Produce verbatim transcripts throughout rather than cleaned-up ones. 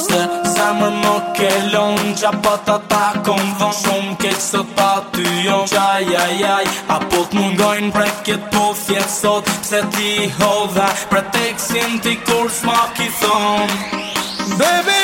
Se zemër më kelon, qa pa ta ta kom dhon. Shumë keq sot pa ty jon, qaj aj aj. Apo t'mungojnë prekjet po fjet sot. Pse ti hodha, preteksin ti kur s'ma ki thon. Baby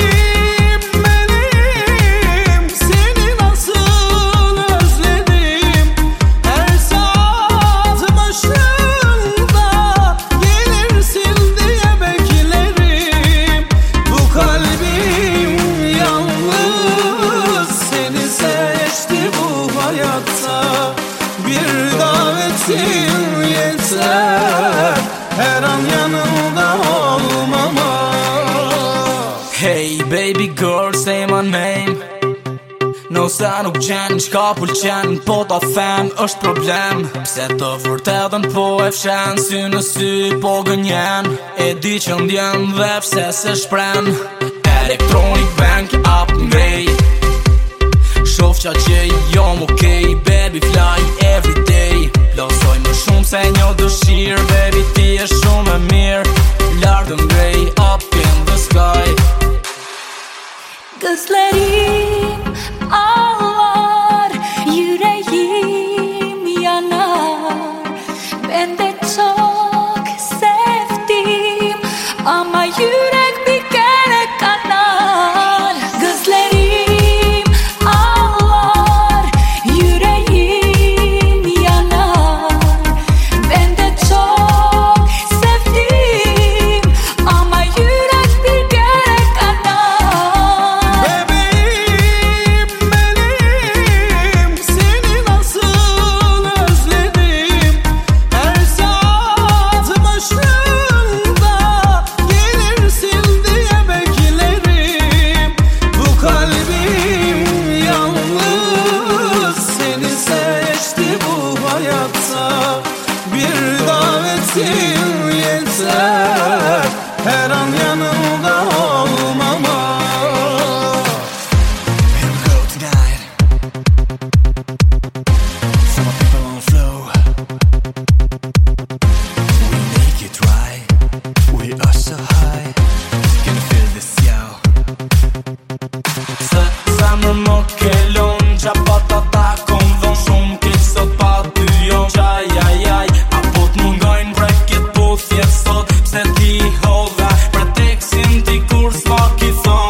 bir davetin yeter, her an yanımda olmama. Hey baby girl, say my name. No sa nuk qen, qka pëlqen, po ta them është problem. Pse të vërtetën po e fshen, sy në sy po gënjen. E di që ndjen dhe pse se shpren. Electronic bank up ngrej, shof qa që jom okej, baby fly every day. Plosoj më shumë se një dëshirë, baby ti e shumë e mirë. Lardën ngrej, up in the sky. Gözlerim ağlar, yüreğim yanar. Ben de çok sevdim ama yürek bir kere kanar. Gözlerim ağlar, yüreğim yanar. Ben de çok sevdim ama yürek bir kere kanar. Bebeğim benim, seni nasıl özledim. Her saat başında gelirsin diye beklerim. Bu kalbim yalnız seni seçti bu hayatta. Bir davetin yeter, her an yanımda olmama. Here we go tonight. For my people on flow. We make it right. We are so high. Can you feel this, yo? Se zemër më kelon, qa pa ta ta kom dhon. Shumë keq sot pa ty jon, qaj aj aj. Apo t'mungojnë prekjet po fjet sot. Pse ti hodha, preteksin ti kur s'ma ki thon.